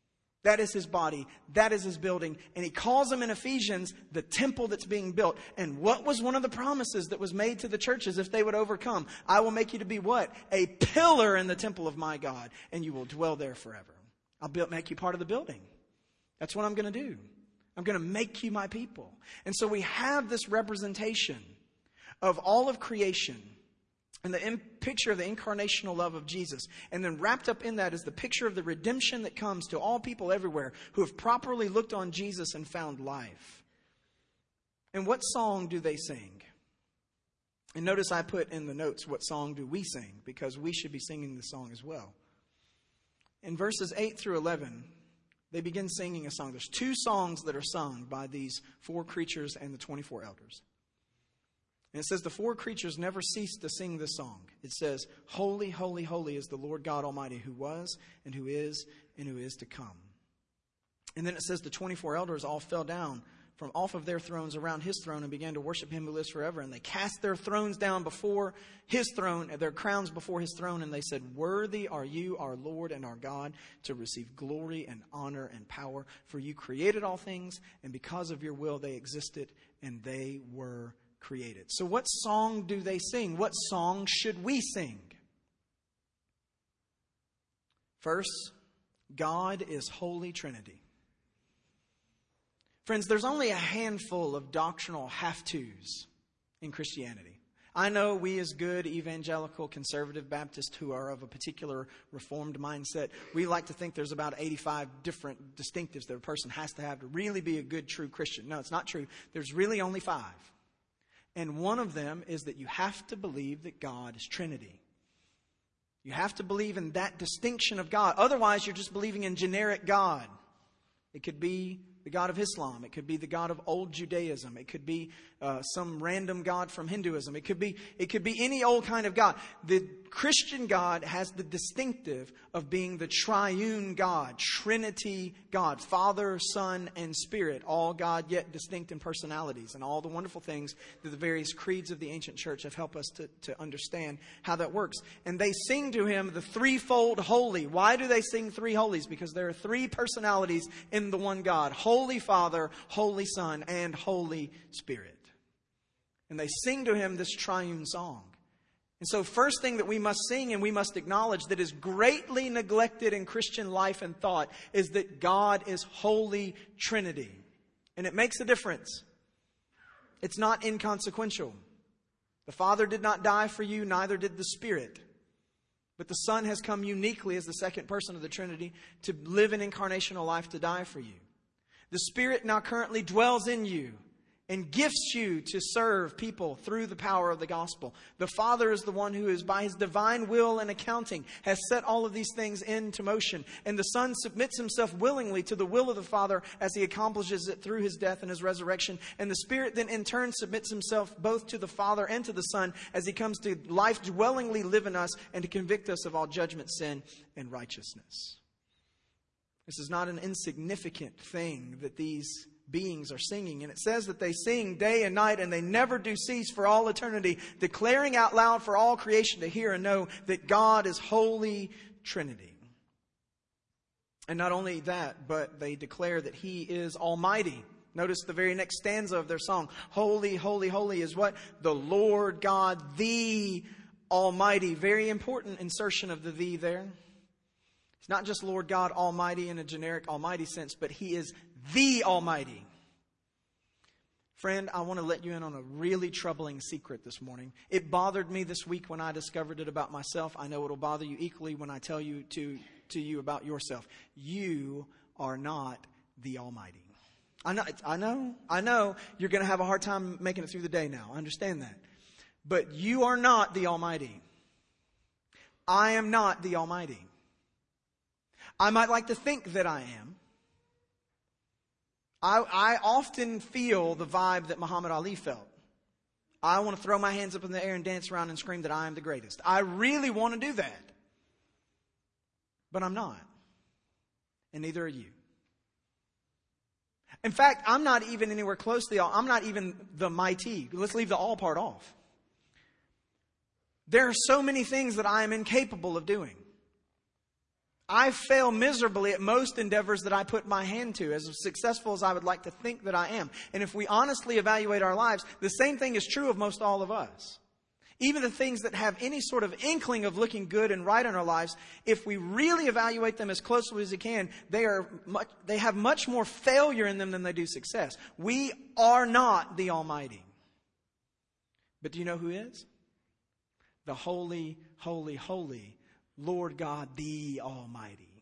[SPEAKER 1] That is his body. That is his building. And he calls them in Ephesians the temple that's being built. And what was one of the promises that was made to the churches if they would overcome? I will make you to be what? A pillar in the temple of my God, and you will dwell there forever. I'll build, make you part of the building. That's what I'm going to do. I'm going to make you my people. And so we have this representation of all of creation and the in- picture of the incarnational love of Jesus. And then wrapped up in that is the picture of the redemption that comes to all people everywhere who have properly looked on Jesus and found life. And what song do they sing? And notice I put in the notes, what song do we sing? Because we should be singing this song as well. In verses eight through eleven, they begin singing a song. There's two songs that are sung by these four creatures and the twenty-four elders. And it says the four creatures never ceased to sing this song. It says, holy, holy, holy is the Lord God Almighty, who was and who is and who is to come. And then it says the twenty-four elders all fell down from off of their thrones around his throne and began to worship him who lives forever. And they cast their thrones down before his throne, their crowns before his throne. And they said, worthy are you, our Lord and our God, to receive glory and honor and power. For you created all things, and because of your will they existed, and they were created. So what song do they sing? What song should we sing? First, God is Holy Trinity. Friends, there's only a handful of doctrinal have-tos in Christianity. I know we as good evangelical conservative Baptists who are of a particular reformed mindset, we like to think there's about eighty-five different distinctives that a person has to have to really be a good, true Christian. No, it's not true. There's really only five. And one of them is that you have to believe that God is Trinity. You have to believe in that distinction of God. Otherwise, you're just believing in generic God. It could be the God of Islam. It could be the God of old Judaism. It could be uh, some random God from Hinduism. It could be it could be any old kind of God. The Christian God has the distinctive of being the triune God, Trinity God, Father, Son, and Spirit, all God yet distinct in personalities, and all the wonderful things that the various creeds of the ancient church have helped us to, to understand how that works. And they sing to him the threefold holy. Why do they sing three holies? Because there are three personalities in the one God: Holy Father, Holy Son, and Holy Spirit. And they sing to him this triune song. And so first thing that we must sing and we must acknowledge that is greatly neglected in Christian life and thought is that God is Holy Trinity. And it makes a difference. It's not inconsequential. The Father did not die for you, neither did the Spirit. But the Son has come uniquely as the second person of the Trinity to live an incarnational life to die for you. The Spirit now currently dwells in you and gifts you to serve people through the power of the gospel. The Father is the one who is, by his divine will and accounting, has set all of these things into motion. And the Son submits himself willingly to the will of the Father as he accomplishes it through his death and his resurrection. And the Spirit then in turn submits himself both to the Father and to the Son as he comes to life dwellingly live in us and to convict us of all judgment, sin, and righteousness. This is not an insignificant thing that these beings are singing. And it says that they sing day and night and they never do cease for all eternity, declaring out loud for all creation to hear and know that God is Holy Trinity. And not only that, but they declare that he is Almighty. Notice the very next stanza of their song. Holy, holy, holy is what? The Lord God, the Almighty. Very important insertion of the "the" there. It's not just Lord God Almighty in a generic almighty sense, but he is the Almighty. Friend, I want to let you in on a really troubling secret this morning. It bothered me this week when I discovered it about myself. I know it'll bother you equally when I tell you to, to you about yourself. You are not the Almighty. I know, I know, I know you're going to have a hard time making it through the day now. I understand that. But you are not the Almighty. I am not the Almighty. I might like to think that I am. I, I often feel the vibe that Muhammad Ali felt. I want to throw my hands up in the air and dance around and scream that I am the greatest. I really want to do that. But I'm not. And neither are you. In fact, I'm not even anywhere close to the all. I'm not even the mighty. Let's leave the all part off. There are so many things that I am incapable of doing. I fail miserably at most endeavors that I put my hand to, as successful as I would like to think that I am. And if we honestly evaluate our lives, the same thing is true of most all of us. Even the things that have any sort of inkling of looking good and right in our lives, if we really evaluate them as closely as we can, they are much, they have much more failure in them than they do success. We are not the Almighty. But do you know who is? The holy, holy, holy Lord God, the Almighty.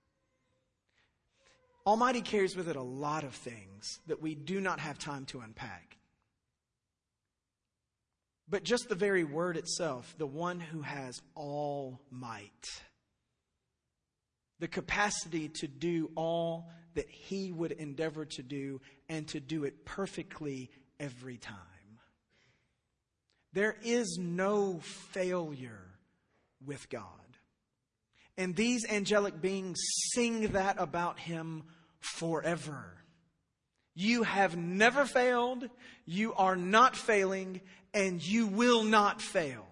[SPEAKER 1] Almighty carries with it a lot of things that we do not have time to unpack. But just the very word itself, the one who has all might, the capacity to do all that he would endeavor to do and to do it perfectly every time. There is no failure with God. And these angelic beings sing that about him forever. You have never failed, you are not failing, and you will not fail.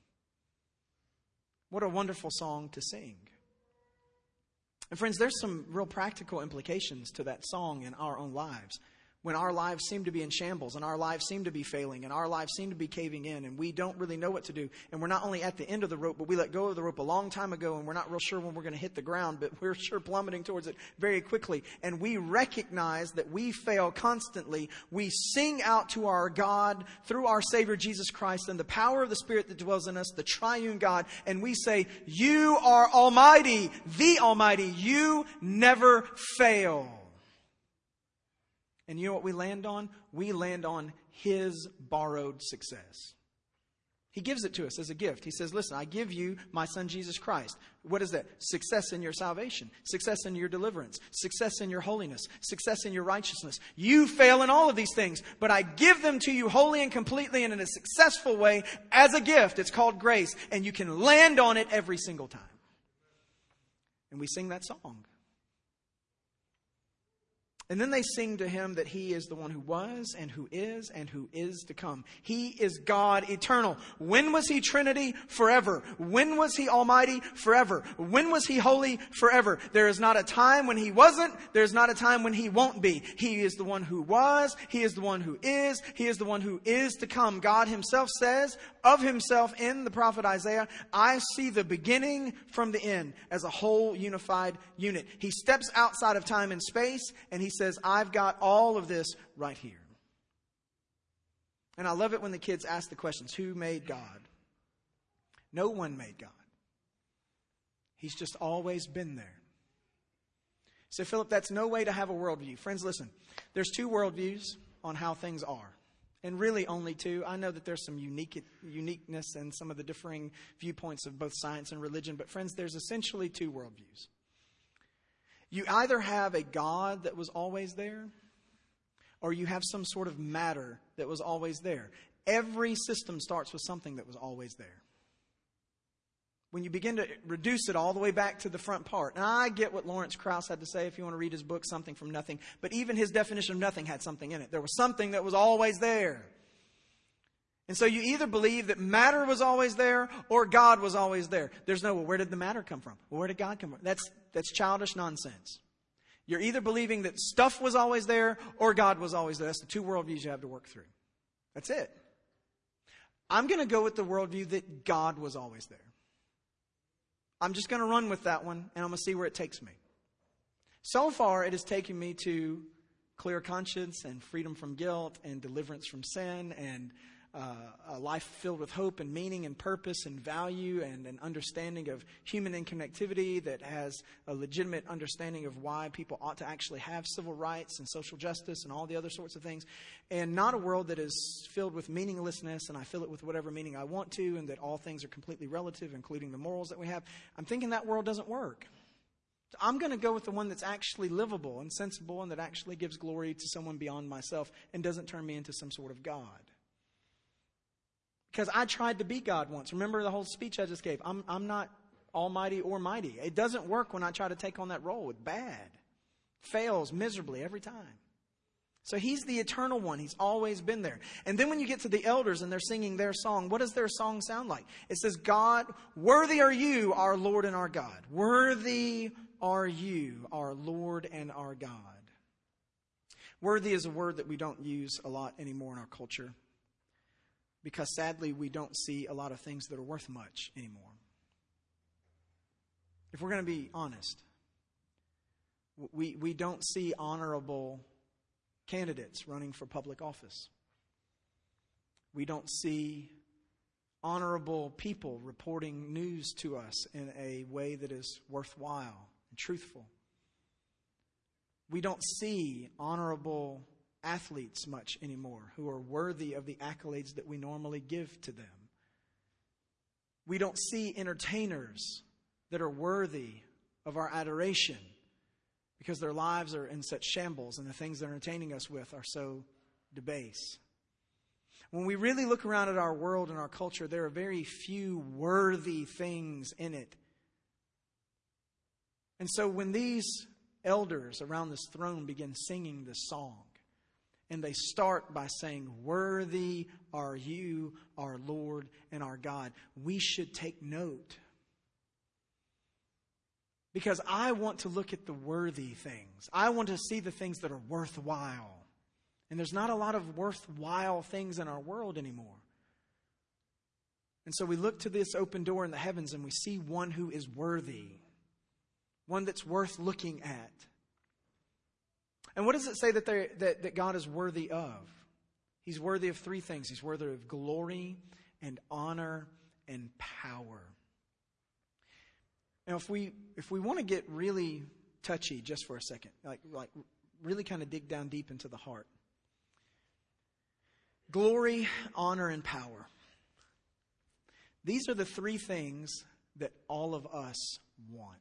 [SPEAKER 1] What a wonderful song to sing. And friends, there's some real practical implications to that song in our own lives. When our lives seem to be in shambles and our lives seem to be failing and our lives seem to be caving in and we don't really know what to do. And we're not only at the end of the rope, but we let go of the rope a long time ago and we're not real sure when we're going to hit the ground, but we're sure plummeting towards it very quickly. And we recognize that we fail constantly. We sing out to our God through our Savior Jesus Christ and the power of the Spirit that dwells in us, the triune God. And we say, you are Almighty, the Almighty. You never fail. And you know what we land on? We land on his borrowed success. He gives it to us as a gift. He says, listen, I give you my son Jesus Christ. What is that? Success in your salvation. Success in your deliverance. Success in your holiness. Success in your righteousness. You fail in all of these things, but I give them to you wholly and completely and in a successful way as a gift. It's called grace. And you can land on it every single time. And we sing that song. And then they sing to him that he is the one who was and who is and who is to come. He is God eternal. When was he Trinity? Forever. When was he Almighty? Forever. When was he holy? Forever. There is not a time when he wasn't. There is not a time when he won't be. He is the one who was. He is the one who is. He is the one who is to come. God himself says of himself in the prophet Isaiah, I see the beginning from the end as a whole unified unit. He steps outside of time and space and he says, I've got all of this right here. And I love it when the kids ask the questions, who made God? No one made God. He's just always been there. So, Philip, that's no way to have a worldview. Friends, listen, there's two worldviews on how things are. And really only two. I know that there's some unique uniqueness in some of the differing viewpoints of both science and religion. But friends, there's essentially two worldviews. You either have a God that was always there, or you have some sort of matter that was always there. Every system starts with something that was always there. When you begin to reduce it all the way back to the front part. And I get what Lawrence Krauss had to say if you want to read his book, Something from Nothing. But even his definition of nothing had something in it. There was something that was always there. And so you either believe that matter was always there or God was always there. There's no, well, where did the matter come from? Well, where did God come from? That's, that's childish nonsense. You're either believing that stuff was always there or God was always there. That's the two worldviews you have to work through. That's it. I'm going to go with the worldview that God was always there. I'm just going to run with that one and I'm going to see where it takes me. So far, it has taken me to clear conscience and freedom from guilt and deliverance from sin and Uh, a life filled with hope and meaning and purpose and value and an understanding of human interconnectivity that has a legitimate understanding of why people ought to actually have civil rights and social justice and all the other sorts of things. And not a world that is filled with meaninglessness and I fill it with whatever meaning I want to and that all things are completely relative, including the morals that we have. I'm thinking that world doesn't work. So I'm going to go with the one that's actually livable and sensible and that actually gives glory to someone beyond myself and doesn't turn me into some sort of God. Because I tried to be God once. Remember the whole speech I just gave. I'm, I'm not almighty or mighty. It doesn't work when I try to take on that role. It's bad. Fails miserably every time. So he's the eternal one. He's always been there. And then when you get to the elders and they're singing their song, what does their song sound like? It says, God, worthy are you, our Lord and our God. Worthy are you, our Lord and our God. Worthy is a word that we don't use a lot anymore in our culture, because sadly we don't see a lot of things that are worth much anymore. If we're going to be honest, we, we don't see honorable candidates running for public office. We don't see honorable people reporting news to us in a way that is worthwhile and truthful. We don't see honorable athletes much anymore who are worthy of the accolades that we normally give to them. We don't see entertainers that are worthy of our adoration because their lives are in such shambles and the things they're entertaining us with are so debased. When we really look around at our world and our culture, there are very few worthy things in it. And so when these elders around this throne begin singing this song, and they start by saying, worthy are you, our Lord and our God, we should take note. Because I want to look at the worthy things. I want to see the things that are worthwhile. And there's not a lot of worthwhile things in our world anymore. And so we look to this open door in the heavens and we see one who is worthy. One that's worth looking at. And what does it say that, that, that God is worthy of? He's worthy of three things. He's worthy of glory and honor and power. Now, if we if we want to get really touchy just for a second, like like really kind of dig down deep into the heart. Glory, honor, and power. These are the three things that all of us want.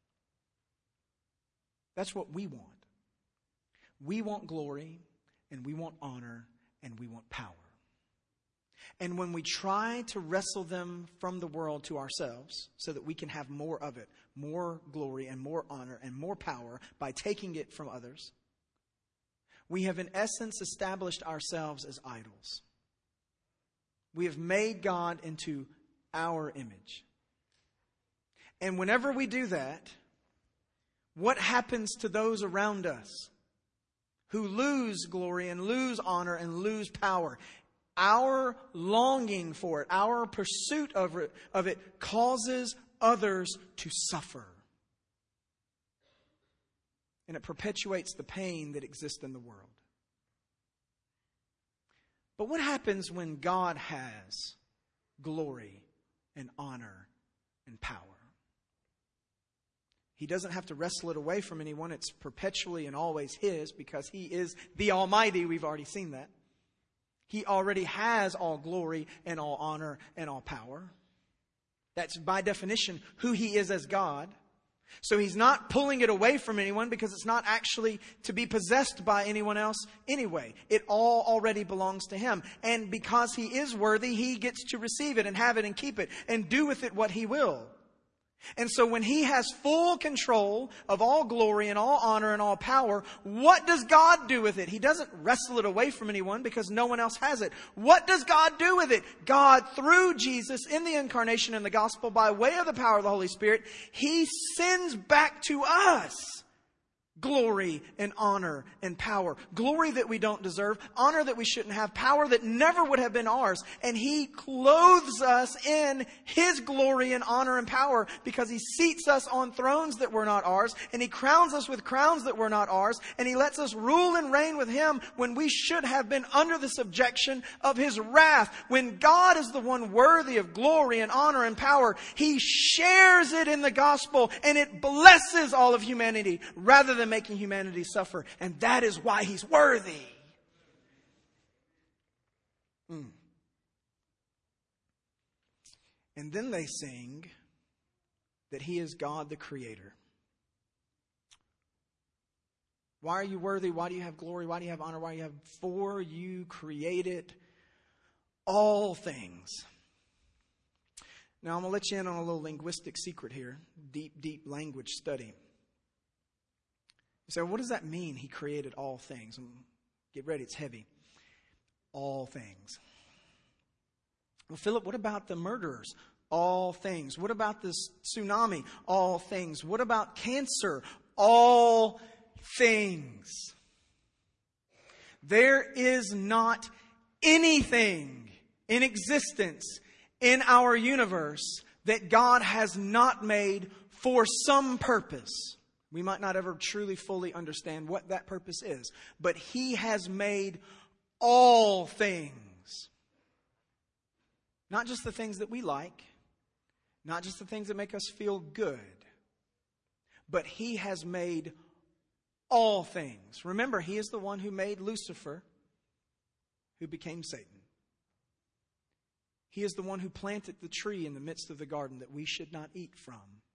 [SPEAKER 1] That's what we want. We want glory, and we want honor, and we want power. And when we try to wrestle them from the world to ourselves so that we can have more of it, more glory and more honor and more power by taking it from others, we have in essence established ourselves as idols. We have made God into our image. And whenever we do that, what happens to those around us who lose glory and lose honor and lose power? Our longing for it, our pursuit of it, of it causes others to suffer. And it perpetuates the pain that exists in the world. But what happens when God has glory and honor and power? He doesn't have to wrestle it away from anyone. It's perpetually and always His because He is the Almighty. We've already seen that. He already has all glory and all honor and all power. That's by definition who He is as God. So He's not pulling it away from anyone because it's not actually to be possessed by anyone else anyway. It all already belongs to Him. And because He is worthy, He gets to receive it and have it and keep it and do with it what He will. And so when He has full control of all glory and all honor and all power, what does God do with it? He doesn't wrestle it away from anyone because no one else has it. What does God do with it? God, through Jesus in the incarnation and the gospel, by way of the power of the Holy Spirit, He sends back to us glory and honor and power. Glory that we don't deserve, honor that we shouldn't have, power that never would have been ours. And He clothes us in His glory and honor and power because He seats us on thrones that were not ours. And He crowns us with crowns that were not ours. And He lets us rule and reign with Him when we should have been under the subjection of His wrath. When God is the one worthy of glory and honor and power, He shares it in the gospel and it blesses all of humanity rather than making humanity suffer. And that is why He's worthy. Mm. And then they sing that He is God the Creator. Why are you worthy? Why do you have glory? Why do you have honor? Why do you have... For you created all things. Now I'm going to let you in on a little linguistic secret here. Deep, deep language study. So what does that mean, He created all things? Get ready, it's heavy. All things. Well, Philip, what about the murderers? All things. What about this tsunami? All things. What about cancer? All things. There is not anything in existence in our universe that God has not made for some purpose. We might not ever truly fully understand what that purpose is, but He has made all things. Not just the things that we like, not just the things that make us feel good, but He has made all things. Remember, He is the one who made Lucifer, who became Satan. He is the one who planted the tree in the midst of the garden that we should not eat from.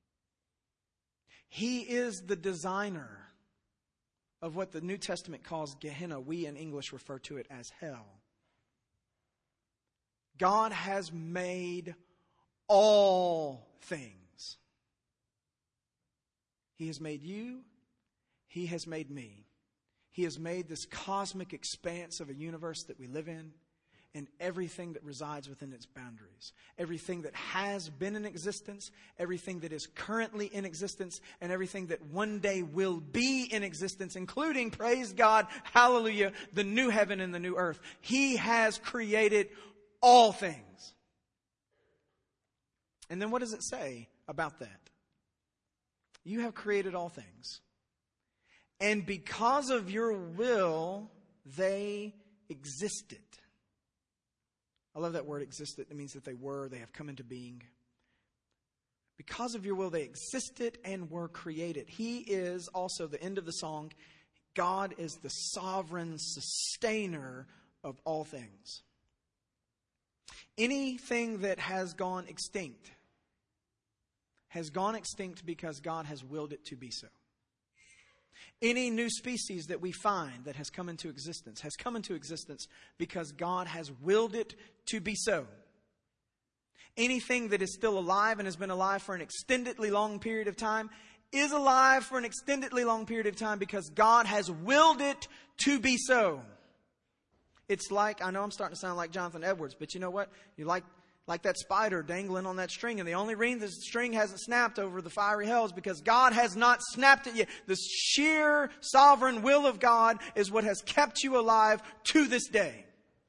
[SPEAKER 1] He is the designer of what the New Testament calls Gehenna. We in English refer to it as hell. God has made all things. He has made you. He has made me. He has made this cosmic expanse of a universe that we live in, and everything that resides within its boundaries. Everything that has been in existence, everything that is currently in existence, and everything that one day will be in existence, including, praise God, hallelujah, the new heaven and the new earth. He has created all things. And then what does it say about that? You have created all things. And because of your will, they existed. I love that word existed. It means that they were, they have come into being. Because of your will, they existed and were created. He is also, the end of the song, God is the sovereign sustainer of all things. Anything that has gone extinct has gone extinct because God has willed it to be so. Any new species that we find that has come into existence has come into existence because God has willed it to be so. Anything that is still alive and has been alive for an extendedly long period of time is alive for an extendedly long period of time because God has willed it to be so. It's like, I know I'm starting to sound like Jonathan Edwards, but you know what? You like Like that spider dangling on that string. And the only reason the string hasn't snapped over the fiery hell is because God has not snapped it yet. The sheer sovereign will of God is what has kept you alive to this day.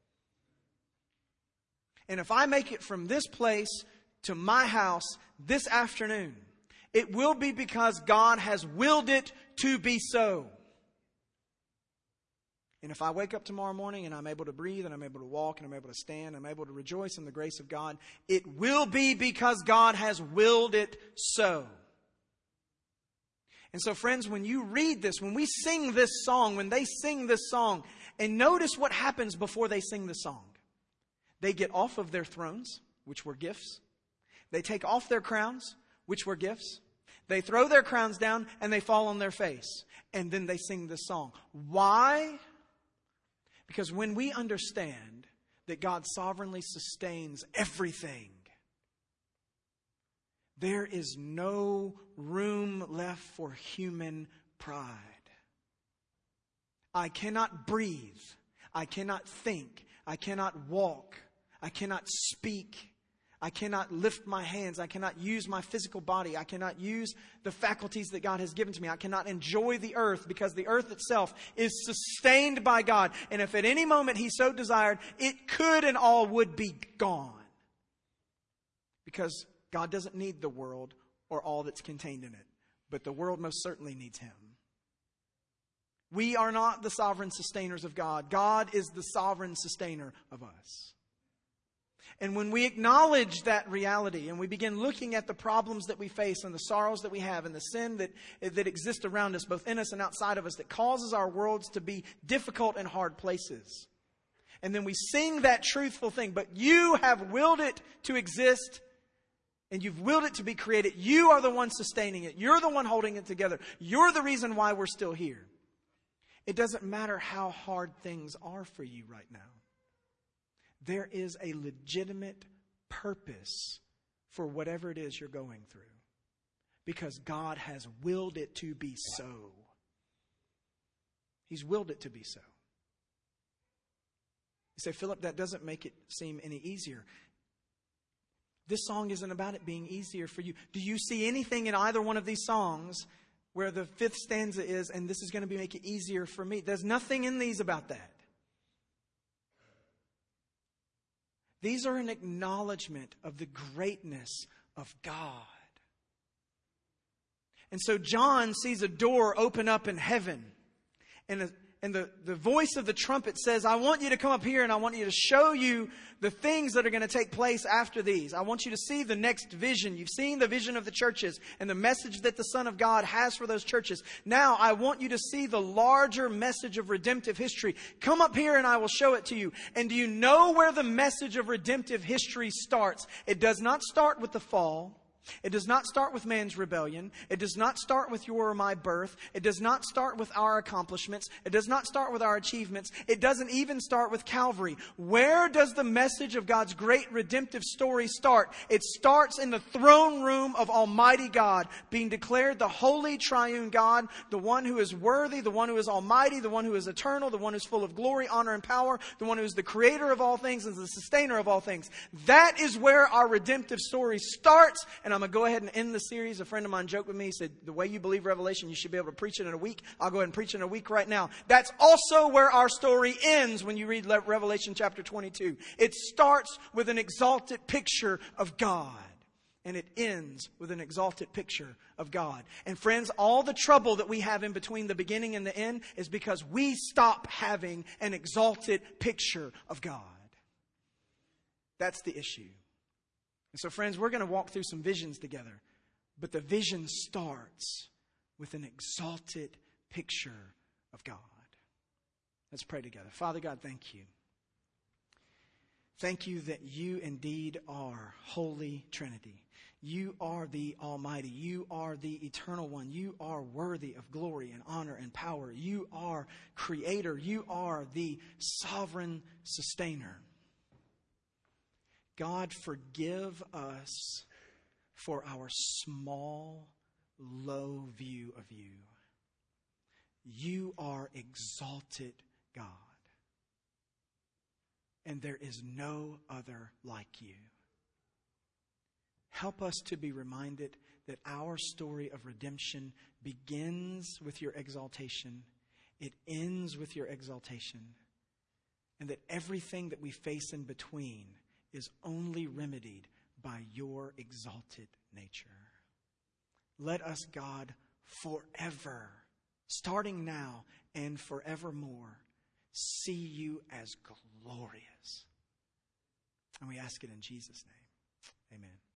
[SPEAKER 1] And if I make it from this place to my house this afternoon, it will be because God has willed it to be so. And if I wake up tomorrow morning and I'm able to breathe and I'm able to walk and I'm able to stand, I'm able to rejoice in the grace of God, it will be because God has willed it so. And so, friends, when you read this, when we sing this song, when they sing this song, and notice what happens before they sing the song. They get off of their thrones, which were gifts. They take off their crowns, which were gifts. They throw their crowns down and they fall on their face. And then they sing this song. Why? Because when we understand that God sovereignly sustains everything, there is no room left for human pride. I cannot breathe. I cannot think. I cannot walk. I cannot speak. I cannot lift my hands. I cannot use my physical body. I cannot use the faculties that God has given to me. I cannot enjoy the earth because the earth itself is sustained by God. And if at any moment He so desired, it could and all would be gone. Because God doesn't need the world or all that's contained in it. But the world most certainly needs Him. We are not the sovereign sustainers of God. God is the sovereign sustainer of us. And when we acknowledge that reality and we begin looking at the problems that we face and the sorrows that we have and the sin that, that exists around us, both in us and outside of us, that causes our worlds to be difficult and hard places. And then we sing that truthful thing, but you have willed it to exist and you've willed it to be created. You are the one sustaining it. You're the one holding it together. You're the reason why we're still here. It doesn't matter how hard things are for you right now. There is a legitimate purpose for whatever it is you're going through. Because God has willed it to be so. He's willed it to be so. You say, Philip, that doesn't make it seem any easier. This song isn't about it being easier for you. Do you see anything in either one of these songs where the fifth stanza is, and this is going to be, make it easier for me? There's nothing in these about that. These are an acknowledgement of the greatness of God. And so John sees a door open up in heaven. And, a, and the, the voice of the trumpet says, I want you to come up here and I want you to show you the things that are going to take place after these. I want you to see the next vision. You've seen the vision of the churches and the message that the Son of God has for those churches. Now I want you to see the larger message of redemptive history. Come up here and I will show it to you. And do you know where the message of redemptive history starts? It does not start with the fall. It does not start with man's rebellion. It does not start with your or my birth. It does not start with our accomplishments. It does not start with our achievements. It doesn't even start with Calvary. Where does the message of God's great redemptive story start? It starts in the throne room of Almighty God, being declared the holy triune God, the one who is worthy, the one who is almighty, the one who is eternal, the one who is full of glory, honor, and power, the one who is the creator of all things and the sustainer of all things. That is where our redemptive story starts. And I'm going to go ahead and end the series. A friend of mine joked with me. He said, the way you believe Revelation, you should be able to preach it in a week. I'll go ahead and preach it in a week right now. That's also where our story ends when you read Revelation chapter twenty-two. It starts with an exalted picture of God. And it ends with an exalted picture of God. And friends, all the trouble that we have in between the beginning and the end is because we stop having an exalted picture of God. That's the issue. And so, friends, we're going to walk through some visions together. But the vision starts with an exalted picture of God. Let's pray together. Father God, thank you. Thank you that you indeed are Holy Trinity. You are the Almighty. You are the Eternal One. You are worthy of glory and honor and power. You are Creator. You are the Sovereign Sustainer. God, forgive us for our small, low view of you. You are exalted God. And there is no other like you. Help us to be reminded that our story of redemption begins with your exaltation. It ends with your exaltation. And that everything that we face in between is only remedied by your exalted nature. Let us, God, forever, starting now and forevermore, see you as glorious. And we ask it in Jesus' name. Amen.